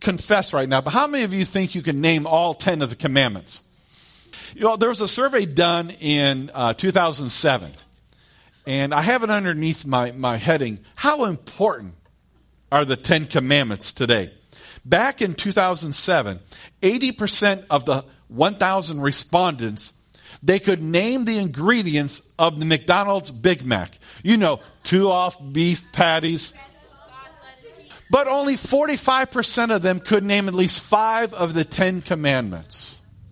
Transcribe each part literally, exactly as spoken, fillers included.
confess right now, but how many of you think you can name all ten of the commandments? You know, there was a survey done in uh, two thousand seven, and I have it underneath my, my heading, how important are the Ten Commandments today? Back in two thousand seven, eighty percent of the one thousand respondents, they could name the ingredients of the McDonald's Big Mac. You know, two off beef patties. But only forty-five percent of them could name at least five of the Ten Commandments.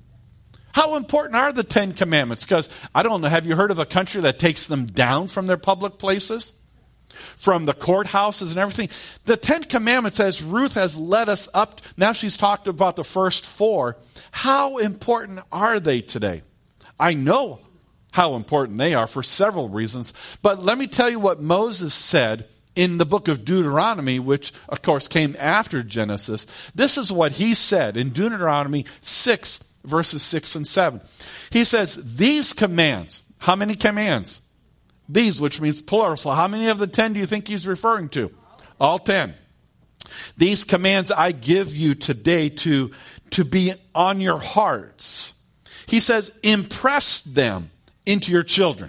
How important are the Ten Commandments? Because, I don't know, have you heard of a country that takes them down from their public places? From the courthouses and everything? The Ten Commandments, as Ruth has led us up, now she's talked about the first four. How important are they today? I know how important they are for several reasons. But let me tell you what Moses said in the book of Deuteronomy, which, of course, came after Genesis. This is what he said in Deuteronomy six, verses six and seven. He says, these commands, how many commands? These, which means plural. So how many of the ten do you think he's referring to? All ten. These commands I give you today to, to be on your hearts. He says, impress them into your children.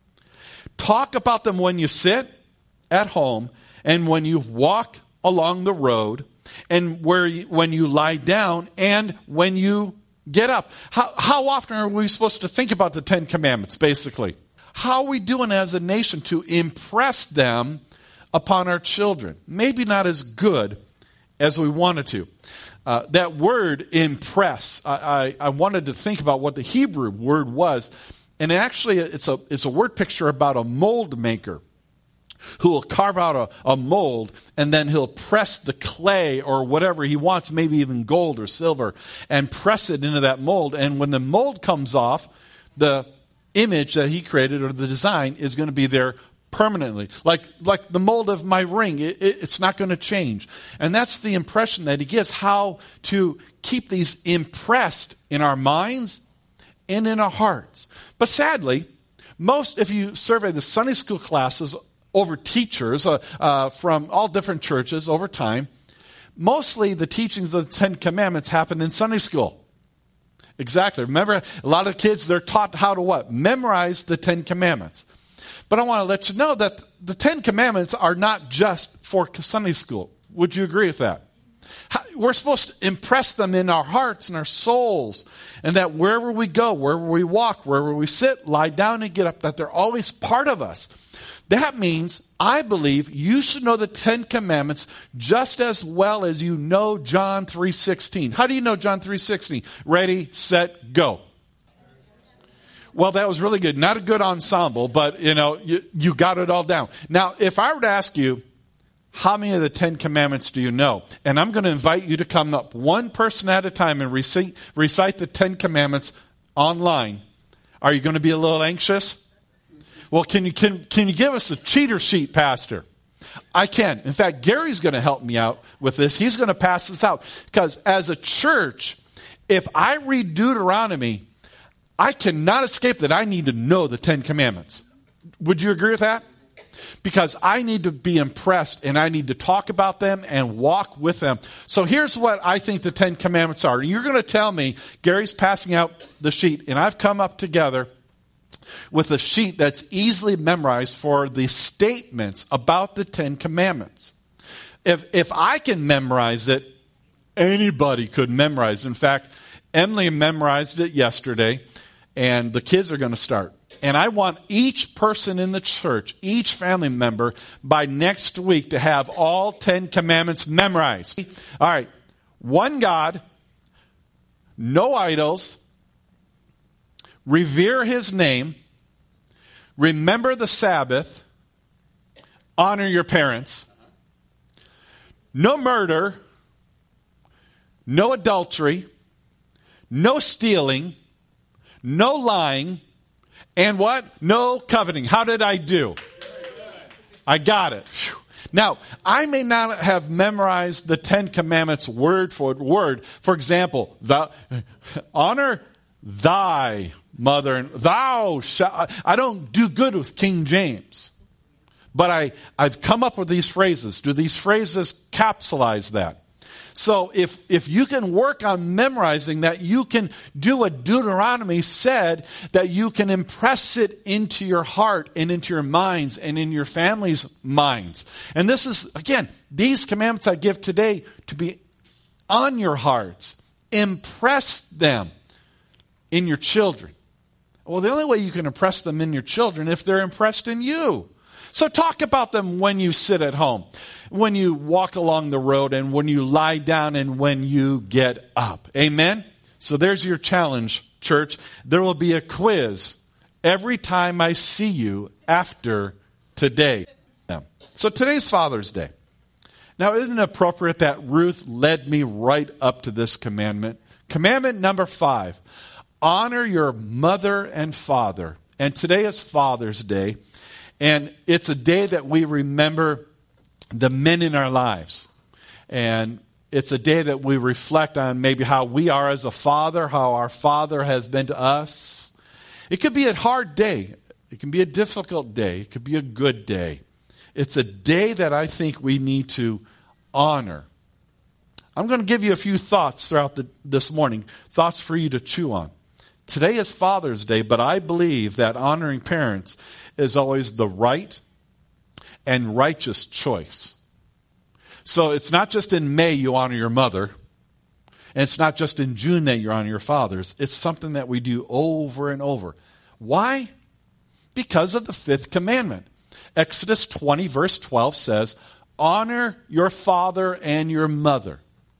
Talk about them when you sit at home and when you walk along the road and where you, when you lie down and when you get up. How, how often are we supposed to think about the Ten Commandments, basically? How are we doing as a nation to impress them upon our children? Maybe not as good as we wanted to. Uh, that word, impress, I, I, I wanted to think about what the Hebrew word was. And actually, it's a, it's a word picture about a mold maker who will carve out a, a mold, and then he'll press the clay or whatever he wants, maybe even gold or silver, and press it into that mold. And when the mold comes off, the image that he created or the design is going to be there permanently. Like like the mold of my ring, it, it, it's not going to change. And that's the impression that he gives, how to keep these impressed in our minds and in our hearts. But sadly, most, if you survey the Sunday school classes over teachers uh, uh, from all different churches over time, mostly the teachings of the Ten Commandments happen in Sunday school. Exactly. Remember, a lot of kids, they're taught how to what? Memorize the Ten Commandments. But I want to let you know that the Ten Commandments are not just for Sunday school. Would you agree with that? We're supposed to impress them in our hearts and our souls, and that wherever we go, wherever we walk, wherever we sit, lie down and get up, that they're always part of us. That means, I believe, you should know the Ten Commandments just as well as you know John three sixteen. How do you know John three sixteen? Ready, set, go. Well, that was really good. Not a good ensemble, but, you know, you, you got it all down. Now, if I were to ask you, how many of the Ten Commandments do you know? And I'm going to invite you to come up one person at a time and recite, recite the Ten Commandments online. Are you going to be a little anxious? Well, can you can can you give us a cheater sheet, Pastor? I can. In fact, Gary's going to help me out with this. He's going to pass this out. Because as a church, if I read Deuteronomy, I cannot escape that I need to know the Ten Commandments. Would you agree with that? Because I need to be impressed and I need to talk about them and walk with them. So here's what I think the Ten Commandments are. And you're going to tell me, Gary's passing out the sheet, and I've come up together with a sheet that's easily memorized for the statements about the Ten Commandments. If if I can memorize it, anybody could memorize. In fact, Emily memorized it yesterday, and the kids are going to start. And I want each person in the church, each family member, by next week to have all Ten Commandments memorized. All right. One God, no idols, revere his name, remember the Sabbath, honor your parents, no murder, no adultery, no stealing, no lying, and what? No coveting. How did I do? I got it. Whew. Now, I may not have memorized the Ten Commandments word for word. For example, the, honor thy mother and thou shalt. I don't do good with King James. But I, I've come up with these phrases. Do these phrases capsulize that? So if, if you can work on memorizing that, you can do what Deuteronomy said, that you can impress it into your heart and into your minds and in your family's minds. And this is, again, these commandments I give today to be on your hearts. Impress them in your children. Well, the only way you can impress them in your children if they're impressed in you. So talk about them when you sit at home, when you walk along the road, and when you lie down, and when you get up. Amen? So there's your challenge, church. There will be a quiz every time I see you after today. So today's Father's Day. Now, isn't it appropriate that Ruth led me right up to this commandment? Commandment number five, honor your mother and father. And today is Father's Day. And it's a day that we remember the men in our lives. And it's a day that we reflect on maybe how we are as a father, how our father has been to us. It could be a hard day. It can be a difficult day. It could be a good day. It's a day that I think we need to honor. I'm going to give you a few thoughts throughout the, this morning, thoughts for you to chew on. Today is Father's Day, but I believe that honoring parents is always the right and righteous choice. So it's not just in May you honor your mother, and it's not just in June that you honor your fathers. It's something that we do over and over. Why? Because of the fifth commandment. Exodus twenty, verse twelve says, honor your father and your mother,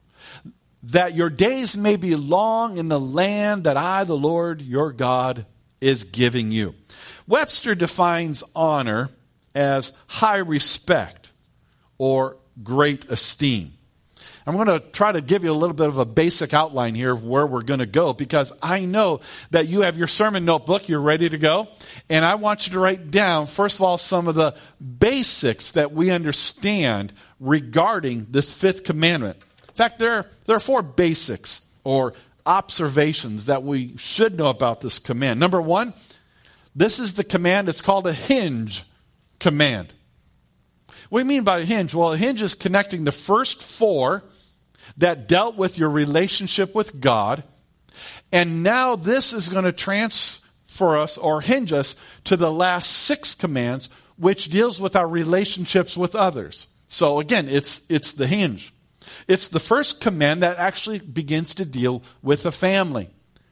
that your days may be long in the land that I, the Lord your God, is giving you. Webster defines honor as high respect or great esteem. I'm going to try to give you a little bit of a basic outline here of where we're going to go, because I know that you have your sermon notebook, you're ready to go, and I want you to write down, first of all, some of the basics that we understand regarding this fifth commandment. In fact, there, there are four basics or observations that we should know about this command. Number one, this is the command, it's called a hinge command. What do you mean by a hinge? Well, a hinge is connecting the first four that dealt with your relationship with God, and now this is going to transfer us or hinge us to the last six commands, which deals with our relationships with others. So again, it's it's the hinge. It's the first command that actually begins to deal with the family.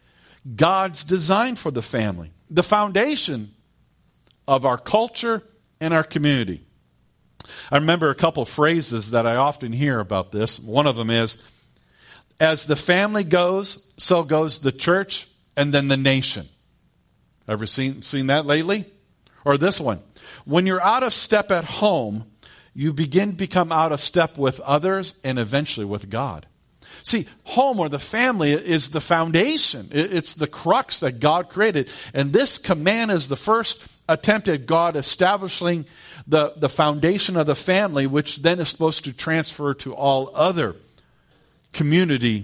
God's design for the family. The foundation of our culture and our community. I remember a couple of phrases that I often hear about this. One of them is, as the family goes, so goes the church and then the nation. Ever seen, seen that lately? Or this one. When you're out of step at home, you begin to become out of step with others and eventually with God. See, home or the family is the foundation. It's the crux that God created. And this command is the first attempt at God establishing the, the foundation of the family, which then is supposed to transfer to all other community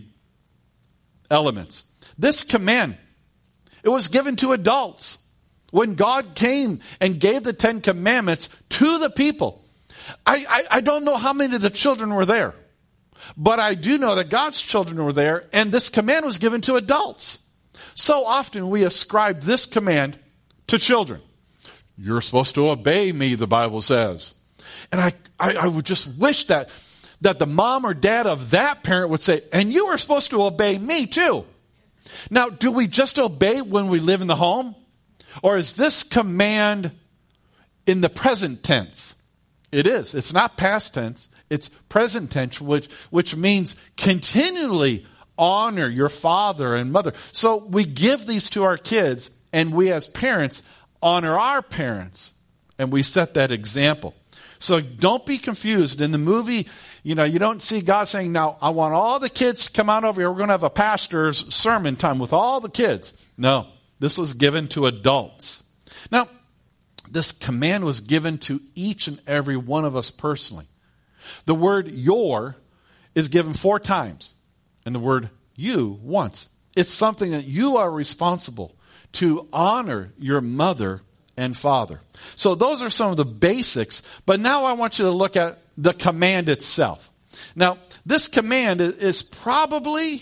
elements. This command, it was given to adults. When God came and gave the Ten Commandments to the people, I, I, I don't know how many of the children were there. But I do know that God's children were there, and this command was given to adults. So often we ascribe this command to children. You're supposed to obey me, the Bible says. And I, I, I would just wish that, that the mom or dad of that parent would say, and you are supposed to obey me too. Now, do we just obey when we live in the home? Or is this command in the present tense? It is. It's not past tense. It's present tense, which, which means continually honor your father and mother. So we give these to our kids, and we as parents honor our parents, and we set that example. So don't be confused. In the movie, you know, you don't see God saying, now, I want all the kids to come out over here. We're going to have a pastor's sermon time with all the kids. No, this was given to adults. Now, this command was given to each and every one of us personally. The word your is given four times, and the word you once. It's something that you are responsible to honor your mother and father. So those are some of the basics, but now I want you to look at the command itself. Now, this command is probably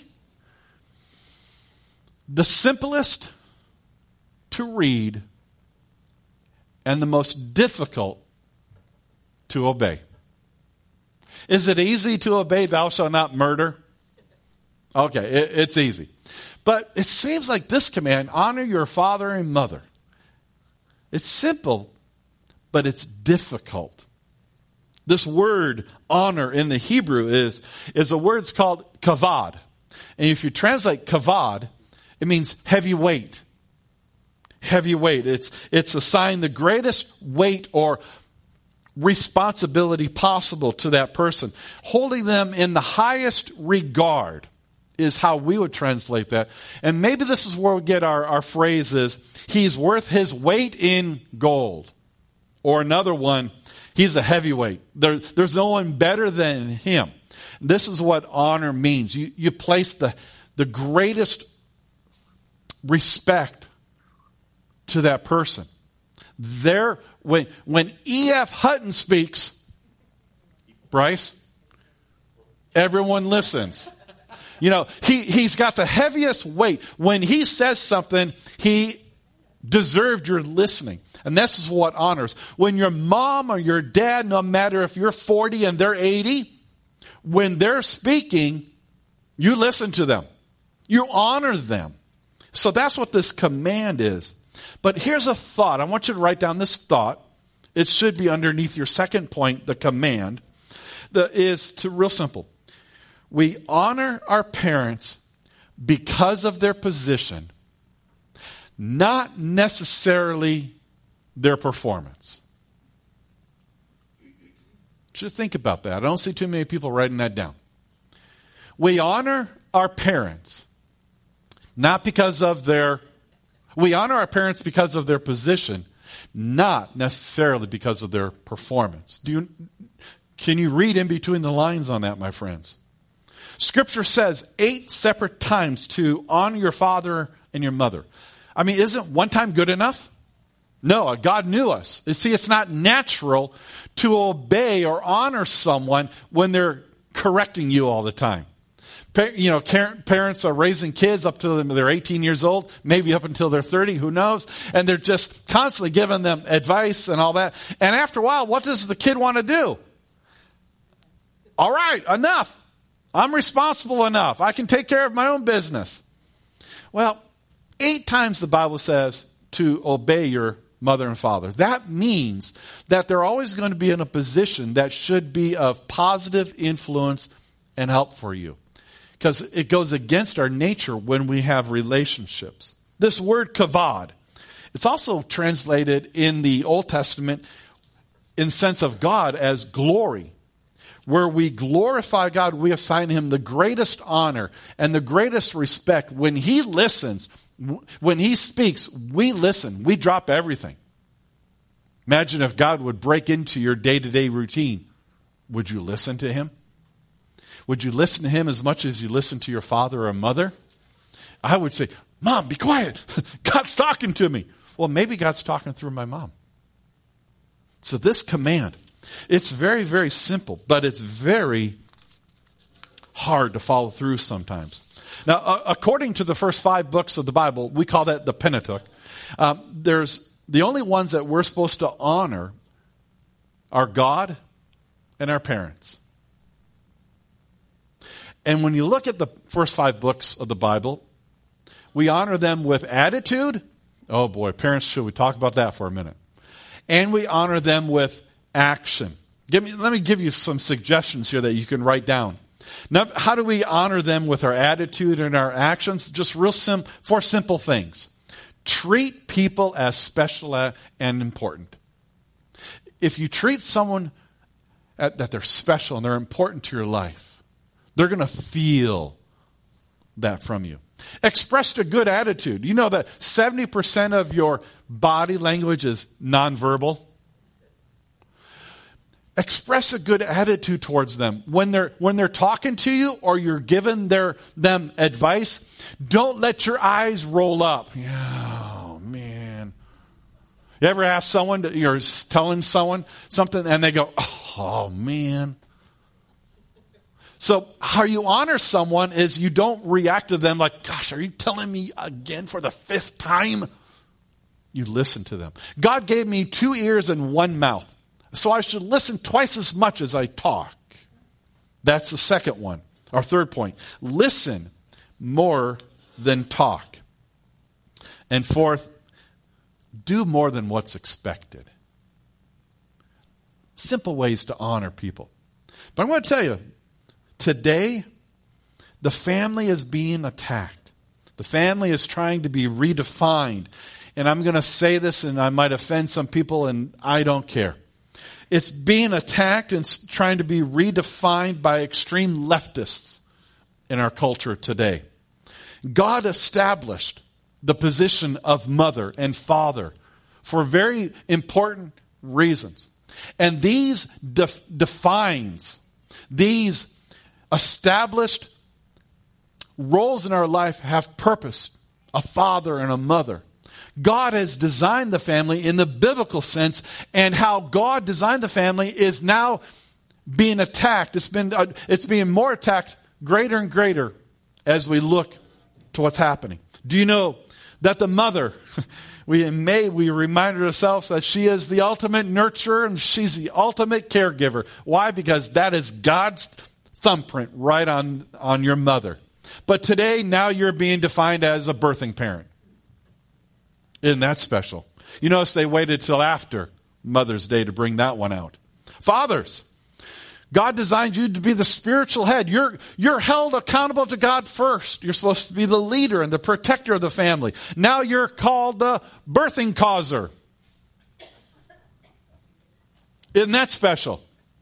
the simplest to read and the most difficult to obey. Is it easy to obey, thou shalt not murder? Okay, it, it's easy. But it seems like this command, honor your father and mother. It's simple, but it's difficult. This word, honor, in the Hebrew is, is a word called kavod. And if you translate kavod, it means heavy weight. Heavy weight. It's, it's assigned the greatest weight or responsibility possible to that person. Holding them in the highest regard is how we would translate that. And maybe this is where we get our, our phrase is, he's worth his weight in gold. Or another one, he's a heavyweight. There, there's no one better than him. This is what honor means. You, you place the, the greatest respect to that person. There, when, when E F. Hutton speaks, Bryce, everyone listens. You know, he, he's got the heaviest weight. When he says something, he deserved your listening. And this is what honors. When your mom or your dad, no matter if you're forty and they're eighty, when they're speaking, you listen to them. You honor them. So that's what this command is. But here's a thought. I want you to write down this thought. It should be underneath your second point, the command. The, is to real simple. We honor our parents because of their position, not necessarily their performance. Should think about that. I don't see too many people writing that down. We honor our parents not because of their, we honor our parents because of their position, not necessarily because of their performance. Do you, can you read in between the lines on that, my friends? Scripture says eight separate times to honor your father and your mother. I mean, isn't one time good enough? No, God knew us. You see, it's not natural to obey or honor someone when they're correcting you all the time. You know, parents are raising kids up to they're eighteen years old, maybe up until they're thirty, who knows? And they're just constantly giving them advice and all that. And after a while, what does the kid want to do? All right, enough. I'm responsible enough. I can take care of my own business. Well, eight times the Bible says to obey your mother and father. That means that they're always going to be in a position that should be of positive influence and help for you. Because it goes against our nature when we have relationships. This word kavod, it's also translated in the Old Testament in sense of God as glory. Where we glorify God, we assign him the greatest honor and the greatest respect. When he listens, when he speaks, we listen. We drop everything. Imagine if God would break into your day-to-day routine. Would you listen to him? Would you listen to him as much as you listen to your father or mother? I would say, Mom, be quiet. God's talking to me. Well, maybe God's talking through my mom. So this command, it's very, very simple, but it's very hard to follow through sometimes. Now, uh, according to the first five books of the Bible, we call that the Pentateuch. Um, there's the only ones that we're supposed to honor are God and our parents. And when you look at the first five books of the Bible, we honor them with attitude. Oh boy, parents, should we talk about that for a minute? And we honor them with action. Give me, let me give you some suggestions here that you can write down. Now, how do we honor them with our attitude and our actions? Just real sim- four simple things. Treat people as special and important. If you treat someone at, that they're special and they're important to your life, they're going to feel that from you. Express a good attitude. You know that seventy percent of your body language is nonverbal. Express a good attitude towards them. When they're when they're talking to you or you're giving their them advice, don't let your eyes roll up. Oh, man. You ever ask someone, to, you're telling someone something and they go, oh, man. So how you honor someone is you don't react to them like, gosh, are you telling me again for the fifth time? You listen to them. God gave me two ears and one mouth, so I should listen twice as much as I talk. That's the second one. Our third point, listen more than talk. And fourth, do more than what's expected. Simple ways to honor people. But I'm going to tell you, today, the family is being attacked. The family is trying to be redefined. And I'm going to say this, and I might offend some people, and I don't care. It's being attacked and trying to be redefined by extreme leftists in our culture today. God established the position of mother and father for very important reasons. And these def- defines, these established roles in our life have purpose, a father and a mother. God has designed the family in the biblical sense, and how God designed the family is now being attacked. It's been uh, it's being more attacked, greater and greater, as we look to what's happening. Do you know that the mother, we may we remind ourselves that she is the ultimate nurturer and she's the ultimate caregiver. Why? Because that is God's thumbprint right on, on your mother. But today, now you're being defined as a birthing parent. Isn't that special? You notice they waited till after Mother's Day to bring that one out. Fathers, God designed you to be the spiritual head. You're, you're held accountable to God first. You're supposed to be the leader and the protector of the family. Now you're called the birthing causer. Isn't that special?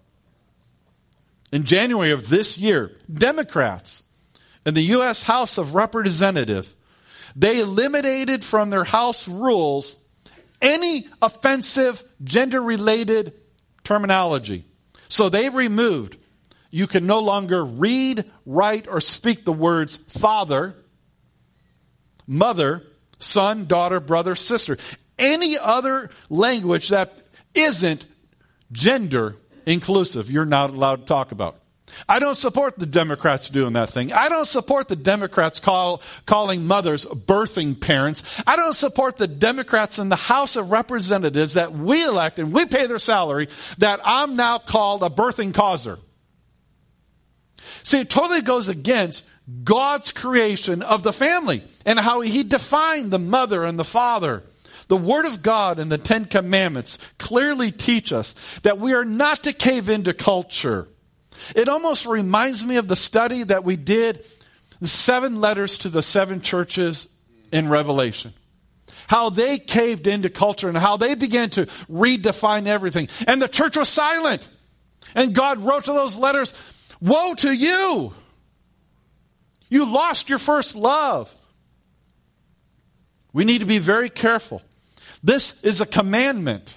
In January of this year, Democrats in the U S House of Representatives, they eliminated from their House rules any offensive gender-related terminology. So they removed, you can no longer read, write, or speak the words father, mother, son, daughter, brother, sister. Any other language that isn't gender inclusive, you're not allowed to talk about. I don't support the Democrats doing that thing. I don't support the Democrats call, calling mothers birthing parents. I don't support the Democrats in the House of Representatives that we elect and we pay their salary that I'm now called a birthing causer. See, it totally goes against God's creation of the family and how He defined the mother and the father. The Word of God and the Ten Commandments clearly teach us that we are not to cave into culture. It almost reminds me of the study that we did, the seven letters to the seven churches in Revelation. How they caved into culture and how they began to redefine everything. And the church was silent. And God wrote to those letters, woe to you! You lost your first love. We need to be very careful. This is a commandment.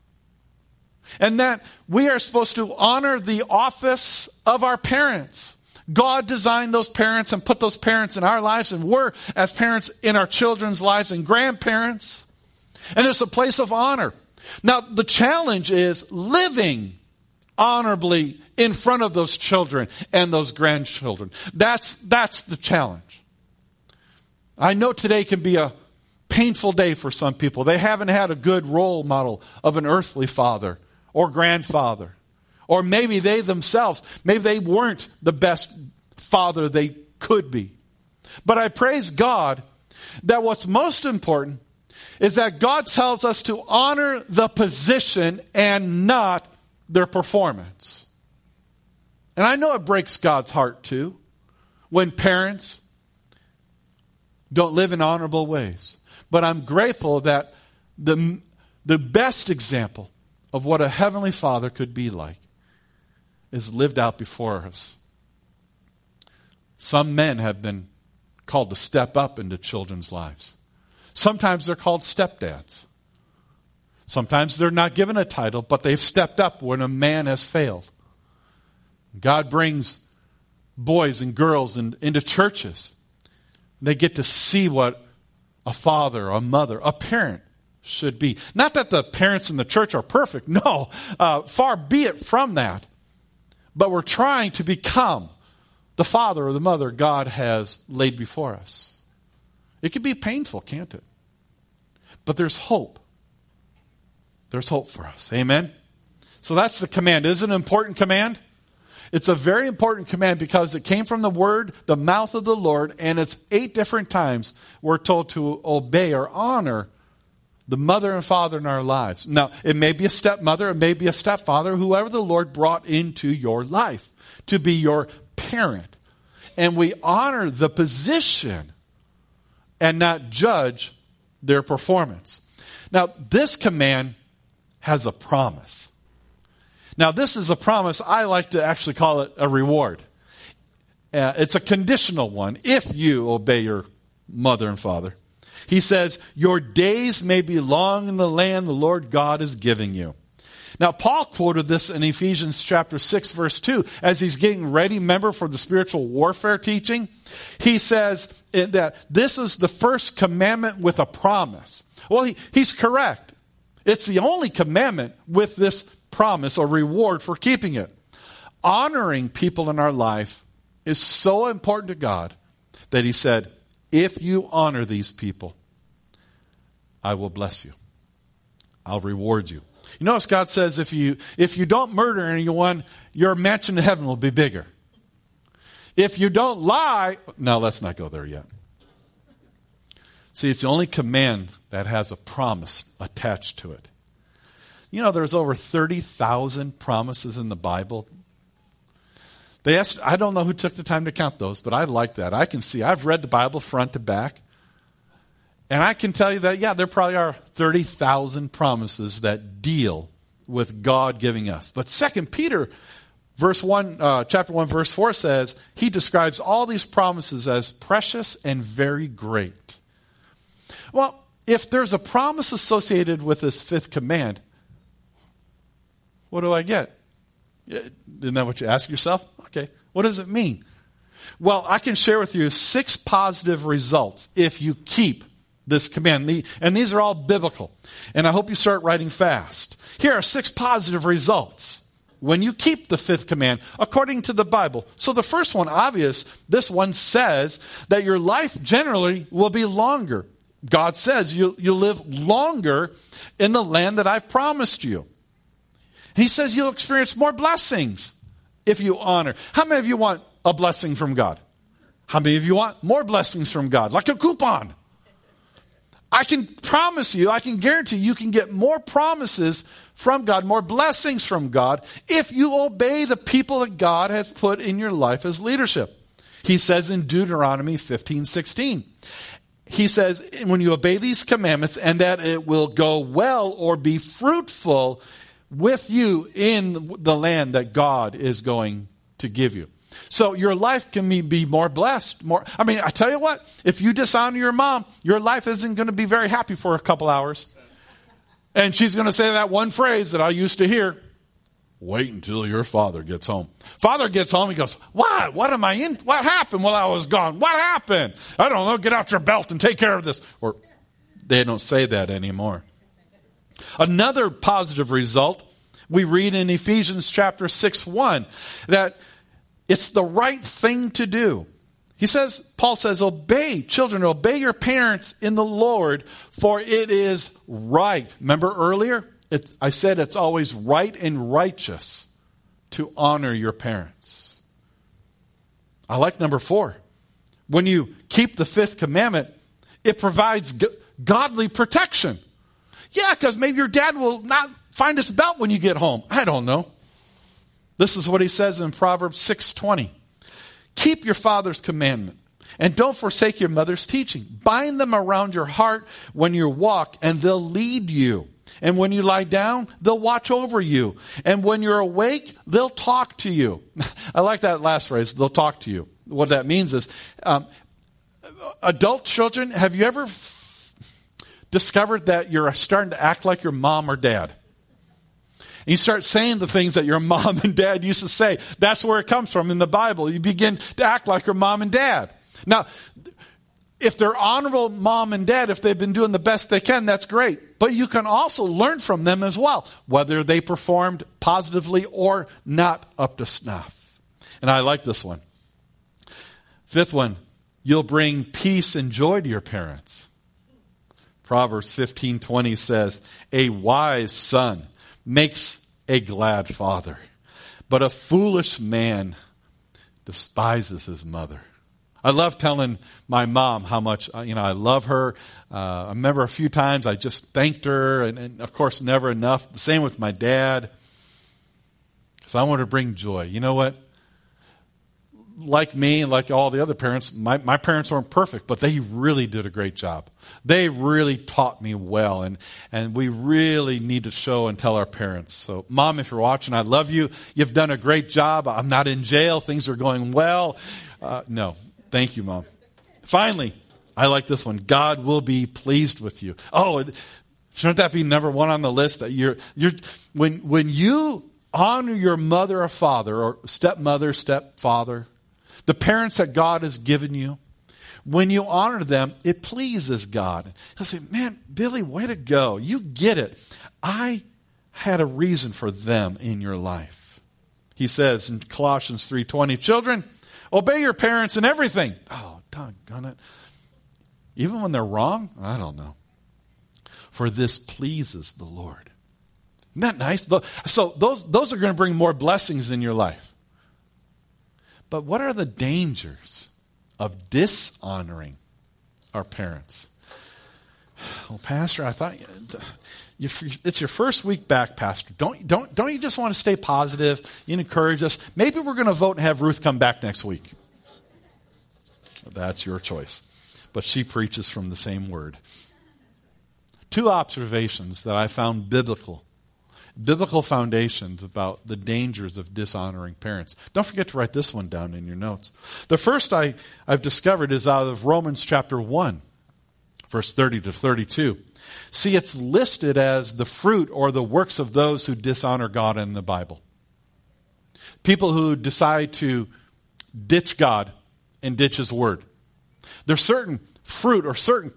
And that we are supposed to honor the office of our parents. God designed those parents and put those parents in our lives, and we're, as parents, in our children's lives and grandparents. And it's a place of honor. Now, the challenge is living honorably in front of those children and those grandchildren. That's, that's the challenge. I know today can be a painful day for some people. They haven't had a good role model of an earthly father or grandfather. Or maybe they themselves, maybe they weren't the best father they could be. But I praise God that what's most important is that God tells us to honor the position and not their performance. And I know it breaks God's heart too when parents don't live in honorable ways. But I'm grateful that the, the best example of what a heavenly Father could be like is lived out before us. Some men have been called to step up into children's lives. Sometimes they're called stepdads. Sometimes they're not given a title, but they've stepped up when a man has failed. God brings boys and girls in, into churches. They get to see what a father, a mother, a parent should be. Not that the parents in the church are perfect. No, uh, far be it from that. But we're trying to become the father or the mother God has laid before us. It can be painful, can't it? But there's hope. There's hope for us. Amen? So that's the command. Is it an important command? It's a very important command because it came from the word, the mouth of the Lord, and it's eight different times we're told to obey or honor the mother and father in our lives. Now, it may be a stepmother, it may be a stepfather, whoever the Lord brought into your life to be your parent. And we honor the position and not judge their performance. Now, this command has a promise. Now, this is a promise. I like to actually call it a reward. Uh, it's a conditional one if you obey your mother and father. He says, your days may be long in the land the Lord God is giving you. Now, Paul quoted this in Ephesians chapter six, verse two, as he's getting ready, remember, for the spiritual warfare teaching. He says that this is the first commandment with a promise. Well, he, he's correct. It's the only commandment with this promise or reward for keeping it. Honoring people in our life is so important to God that he said, if you honor these people, I will bless you. I'll reward you. You notice God says if you if you don't murder anyone, your mansion in heaven will be bigger. If you don't lie, no, let's not go there yet. See, it's the only command that has a promise attached to it. You know, there's over thirty thousand promises in the Bible. They asked, I don't know who took the time to count those, but I like that. I can see, I've read the Bible front to back. And I can tell you that, yeah, there probably are thirty thousand promises that deal with God giving us. But Second Peter verse one, uh, chapter one, verse four says, he describes all these promises as precious and very great. Well, if there's a promise associated with this fifth command, what do I get? Isn't that what you ask yourself? Okay, what does it mean? Well, I can share with you six positive results if you keep this command. And these are all biblical. And I hope you start writing fast. Here are six positive results when you keep the fifth command according to the Bible. So the first one, obvious, this one says that your life generally will be longer. God says you, you live longer in the land that I've promised you. He says you'll experience more blessings if you honor. How many of you want a blessing from God? How many of you want more blessings from God? Like a coupon. I can promise you, I can guarantee you can get more promises from God, more blessings from God, if you obey the people that God has put in your life as leadership. He says in Deuteronomy fifteen sixteen, he says, when you obey these commandments, and that it will go well or be fruitful with you in the land that God is going to give you. So your life can be more blessed. More. I mean, I tell you what, if you dishonor your mom, your life isn't going to be very happy for a couple hours. And she's going to say that one phrase that I used to hear, wait until your father gets home. Father gets home, he goes, what? What am I in? What happened while I was gone? What happened? I don't know, get out your belt and take care of this. Or they don't say that anymore. Another positive result, we read in Ephesians chapter six one, that it's the right thing to do. He says, Paul says, obey, children, obey your parents in the Lord, for it is right. Remember earlier? It, I said it's always right and righteous to honor your parents. I like number four. When you keep the fifth commandment, it provides g- godly protection. Yeah, because maybe your dad will not find his belt when you get home. I don't know. This is what he says in Proverbs six twenty. Keep your father's commandment, and don't forsake your mother's teaching. Bind them around your heart when you walk, and they'll lead you. And when you lie down, they'll watch over you. And when you're awake, they'll talk to you. I like that last phrase, they'll talk to you. What that means is, um, adult children, have you ever f- discovered that you're starting to act like your mom or dad? And you start saying the things that your mom and dad used to say. That's where it comes from in the Bible. You begin to act like your mom and dad. Now, if they're honorable mom and dad, if they've been doing the best they can, that's great. But you can also learn from them as well, whether they performed positively or not up to snuff. And I like this one. Fifth one, you'll bring peace and joy to your parents. Proverbs fifteen twenty says, a wise son makes a glad father, but a foolish man despises his mother. I love telling my mom how much, you know, I love her. Uh, I remember a few times I just thanked her, and, and of course, never enough. The same with my dad. Because I want to bring joy. You know what? Like me and like all the other parents, my, my parents weren't perfect, but they really did a great job. They really taught me well, and, and we really need to show and tell our parents. So, Mom, if you're watching, I love you. You've done a great job. I'm not in jail. Things are going well. Uh, no. Thank you, Mom. Finally, I like this one. God will be pleased with you. Oh, shouldn't that be number one on the list? That you're you're when when you honor your mother or father, or stepmother, stepfather, the parents that God has given you, when you honor them, it pleases God. He'll say, man, Billy, way to go. You get it. I had a reason for them in your life. He says in Colossians three twenty, children, obey your parents in everything. Oh, doggone it. Even when they're wrong? I don't know. For this pleases the Lord. Isn't that nice? So those, those are going to bring more blessings in your life. But what are the dangers of dishonoring our parents? Well, Pastor, I thought you, it's your first week back, Pastor. Don't, don't, don't you just want to stay positive? You encourage us. Maybe we're going to vote and have Ruth come back next week. That's your choice. But she preaches from the same word. Two observations that I found biblical. Biblical foundations about the dangers of dishonoring parents. Don't forget to write this one down in your notes. The first I, I've discovered is out of Romans chapter one, verse thirty to thirty-two. See, it's listed as the fruit or the works of those who dishonor God in the Bible. People who decide to ditch God and ditch His Word. There's certain fruit or certain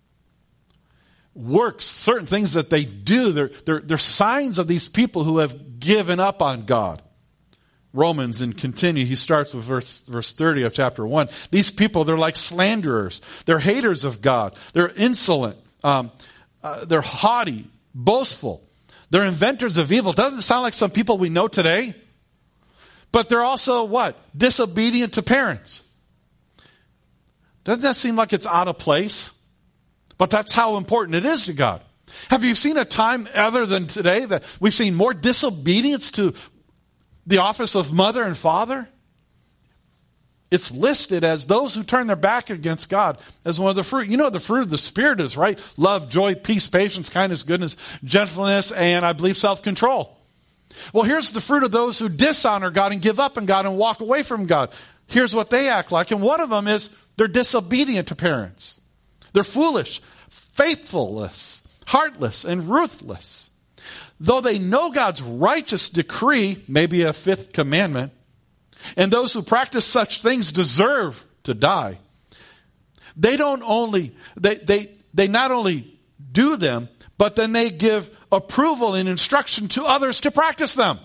works, certain things that they do. They're, they're, they're signs of these people who have given up on God. Romans, and continue, he starts with verse, verse thirty of chapter one. These people, they're like slanderers. They're haters of God. They're insolent. Um, uh, they're haughty, boastful. They're inventors of evil. Doesn't it sound like some people we know today? But they're also what? Disobedient to parents. Doesn't that seem like it's out of place? But that's how important it is to God. Have you seen a time other than today that we've seen more disobedience to the office of mother and father? It's listed as those who turn their back against God as one of the fruit. You know what the fruit of the Spirit is, right? Love, joy, peace, patience, kindness, goodness, gentleness, and I believe self-control. Well, here's the fruit of those who dishonor God and give up on God and walk away from God. Here's what they act like. And one of them is they're disobedient to parents. They're foolish, faithless, heartless, and ruthless. Though they know God's righteous decree, maybe a fifth commandment, and those who practice such things deserve to die, they don't only, they, they, they not only do them, but then they give approval and instruction to others to practice them.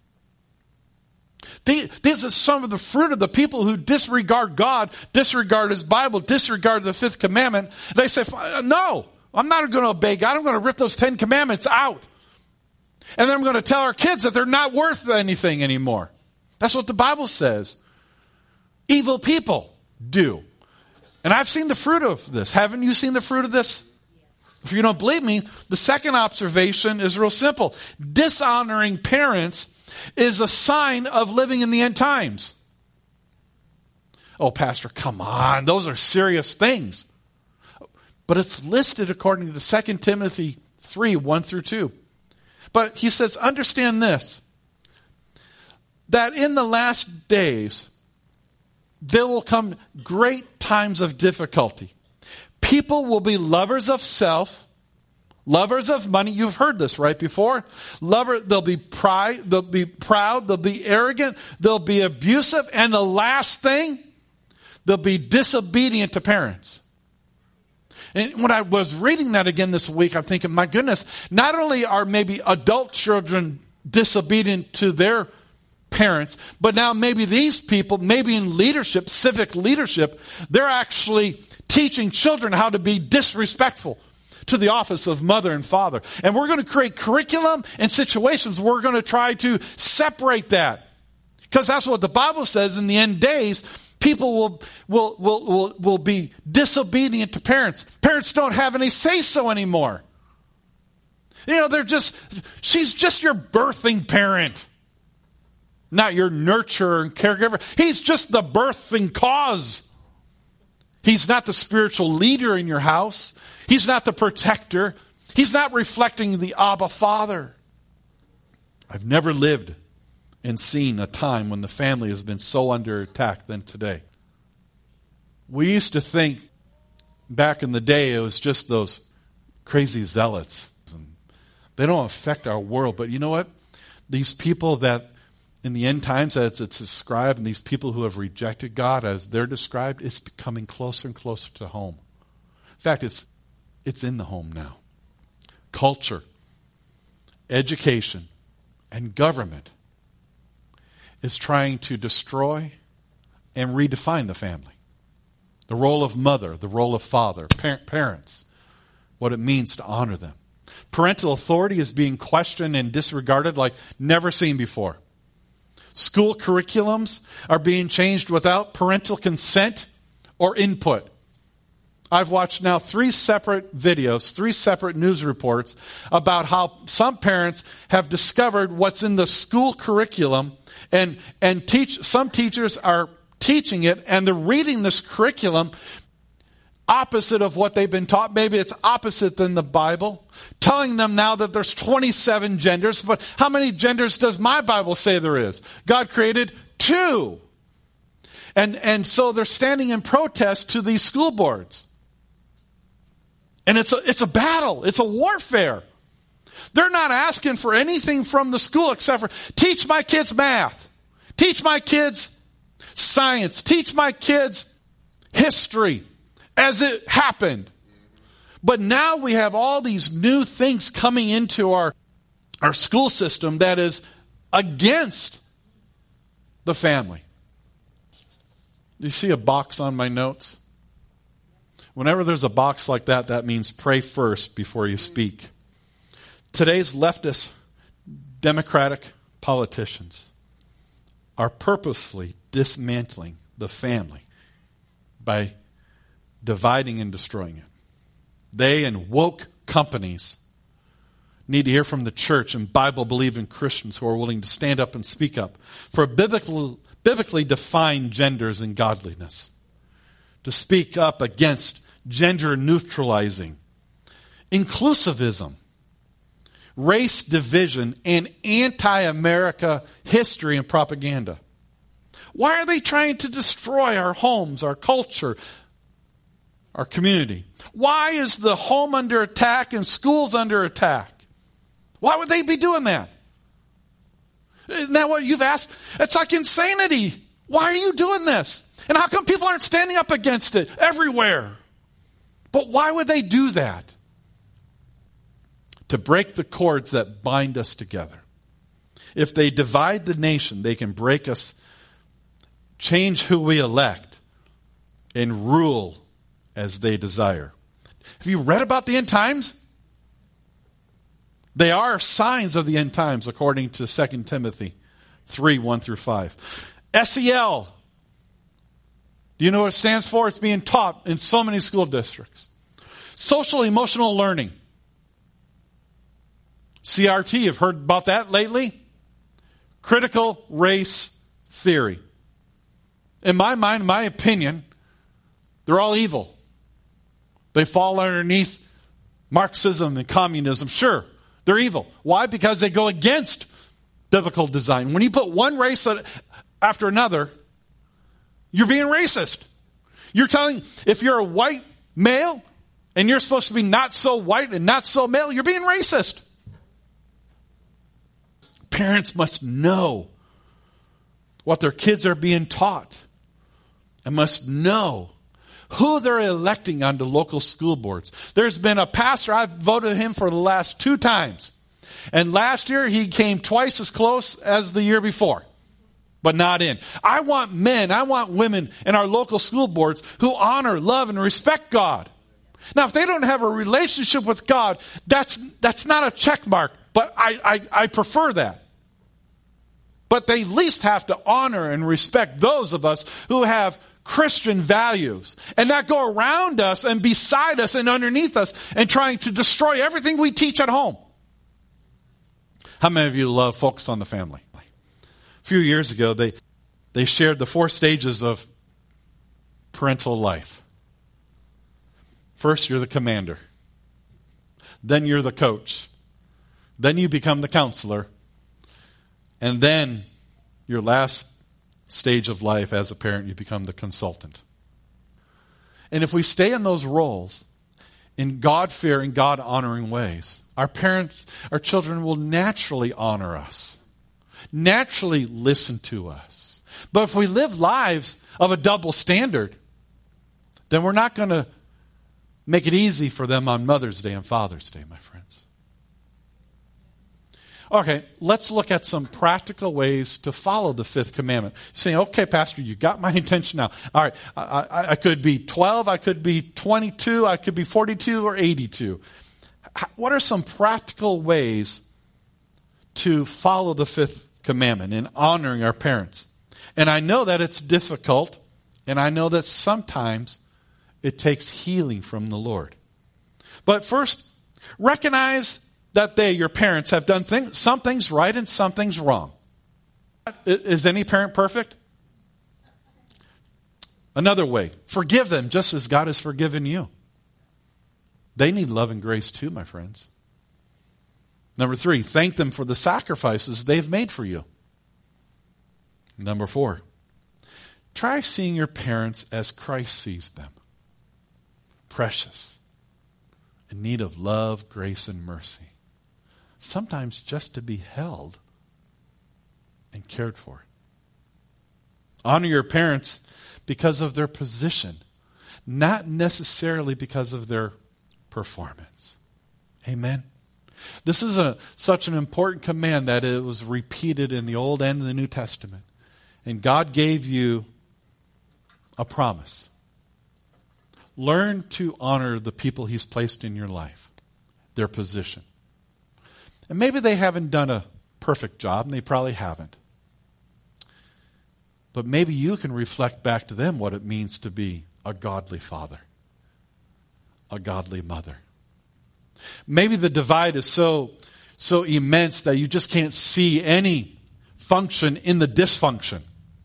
This is some of the fruit of the people who disregard God, disregard His Bible, disregard the fifth commandment. They say, no, I'm not going to obey God. I'm going to rip those Ten Commandments out. And then I'm going to tell our kids that they're not worth anything anymore. That's what the Bible says. Evil people do. And I've seen the fruit of this. Haven't you seen the fruit of this? If you don't believe me, the second observation is real simple. Dishonoring parents is a sign of living in the end times. Oh, Pastor, come on. Those are serious things. But it's listed according to Second Timothy three, one through two. But he says, understand this, that in the last days, there will come great times of difficulty. People will be lovers of self, lovers of money. You've heard this right before. Lover, they'll be pride, they'll be proud, they'll be arrogant, they'll be abusive, and the last thing, they'll be disobedient to parents. And when I was reading that again this week, I'm thinking, my goodness, not only are maybe adult children disobedient to their parents, but now maybe these people, maybe in leadership, civic leadership, they're actually teaching children how to be disrespectful to the office of mother and father. And we're going to create curriculum and situations where we're going to try to separate that. Because that's what the Bible says in the end days, people will, will, will, will, will be disobedient to parents. Parents don't have any say-so anymore. You know, they're just, she's just your birthing parent, not your nurturer and caregiver. He's just the birthing cause. He's not the spiritual leader in your house. He's not the protector. He's not reflecting the Abba Father. I've never lived and seen a time when the family has been so under attack than today. We used to think back in the day it was just those crazy zealots. They don't affect our world. But you know what? These people that in the end times, as it's described, and these people who have rejected God as they're described, it's becoming closer and closer to home. In fact, it's it's in the home now. Culture, education, and government is trying to destroy and redefine the family. The role of mother, the role of father, par- parents, what it means to honor them. Parental authority is being questioned and disregarded like never seen before. School curriculums are being changed without parental consent or input. I've watched now three separate videos, three separate news reports about how some parents have discovered what's in the school curriculum, and, and teach, some teachers are teaching it, and they're reading this curriculum opposite of what they've been taught. Maybe it's opposite than the Bible. Telling them now that there's twenty-seven genders. But how many genders does my Bible say there is? God created two. And, and so they're standing in protest to these school boards. And it's a, it's a battle. It's a warfare. They're not asking for anything from the school except for teach my kids math. Teach my kids science. Teach my kids history as it happened. But now we have all these new things coming into our, our school system that is against the family. Do you see a box on my notes? Whenever there's a box like that, that means pray first before you speak. Today's leftist Democratic politicians are purposefully dismantling the family by dividing and destroying it. They and woke companies need to hear from the church and Bible-believing Christians who are willing to stand up and speak up for biblical, biblically defined genders and godliness. To speak up against gender neutralizing, inclusivism, race division, and anti-America history and propaganda. Why are they trying to destroy our homes, our culture, our community? Why is the home under attack and schools under attack? Why would they be doing that? Isn't that what you've asked? It's like insanity. Why are you doing this? And how come people aren't standing up against it everywhere? But why would they do that? To break the cords that bind us together. If they divide the nation, they can break us, change who we elect, and rule as they desire. Have you read about the end times? They are signs of the end times, according to Second Timothy three, one through five. S E L. Do you know what it stands for? It's being taught in so many school districts. Social emotional learning. C R T, you've heard about that lately? Critical race theory. In my mind, in my opinion, they're all evil. They fall underneath Marxism and communism. Sure, they're evil. Why? Because they go against biblical design. When you put one race after another, you're being racist. You're telling, if you're a white male and you're supposed to be not so white and not so male, you're being racist. Parents must know what their kids are being taught and must know who they're electing onto local school boards. There's been a pastor, I've voted him for the last two times. And last year he came twice as close as the year before. but not in. I want men, I want women in our local school boards who honor, love, and respect God. Now, if they don't have a relationship with God, that's that's not a check mark, but I, I, I prefer that. But they at least have to honor and respect those of us who have Christian values and not go around us and beside us and underneath us and trying to destroy everything we teach at home. How many of you love Focus on the Family? A few years ago, they, they shared the four stages of parental life. First, you're the commander. Then you're the coach. Then you become the counselor. And then your last stage of life as a parent, you become the consultant. And if we stay in those roles, in God-fearing, God-honoring ways, our parents, our children will naturally honor us, naturally listen to us. But if we live lives of a double standard, then we're not going to make it easy for them on Mother's Day and Father's Day, my friends. Okay, let's look at some practical ways to follow the fifth commandment. You're saying, okay, Pastor, you got my attention now. All right, I, I, I could be twelve, I could be twenty-two, I could be forty-two or eighty-two. What are some practical ways to follow the fifth commandment in honoring our parents? And I know that it's difficult, and I know that sometimes it takes healing from the Lord. But first, recognize that they, your parents, have done things, some things right and some things wrong. Is any parent perfect? Another way, forgive them just as God has forgiven you. They need love and grace too, my friends. Number three, thank them for the sacrifices they've made for you. Number four, try seeing your parents as Christ sees them. Precious, in need of love, grace, and mercy. Sometimes just to be held and cared for. Honor your parents because of their position, not necessarily because of their performance. Amen. This is a, such an important command that it was repeated in the Old and the New Testament. And God gave you a promise. Learn to honor the people He's placed in your life, their position. And maybe they haven't done a perfect job, and they probably haven't. But maybe you can reflect back to them what it means to be a godly father, a godly mother. Maybe the divide is so, so immense that you just can't see any function in the dysfunction.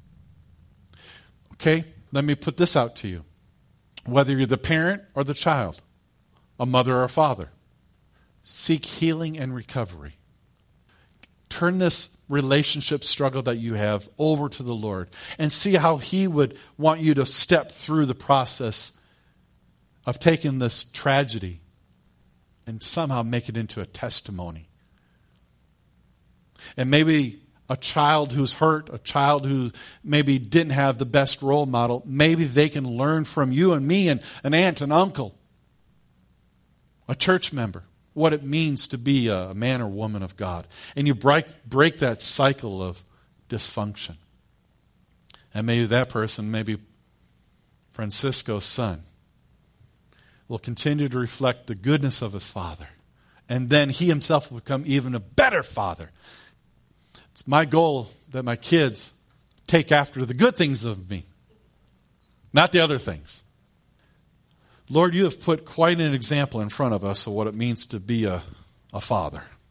Okay, let me put this out to you. Whether you're the parent or the child, a mother or a father, seek healing and recovery. Turn this relationship struggle that you have over to the Lord and see how He would want you to step through the process of taking this tragedy and somehow make it into a testimony. And maybe a child who's hurt, a child who maybe didn't have the best role model, maybe they can learn from you and me and an aunt and uncle, a church member, what it means to be a man or woman of God. And you break, break that cycle of dysfunction. And maybe that person, maybe Francisco's son, will continue to reflect the goodness of his father. And then he himself will become even a better father. It's my goal that my kids take after the good things of me, not the other things. Lord, you have put quite an example in front of us of what it means to be a, a father.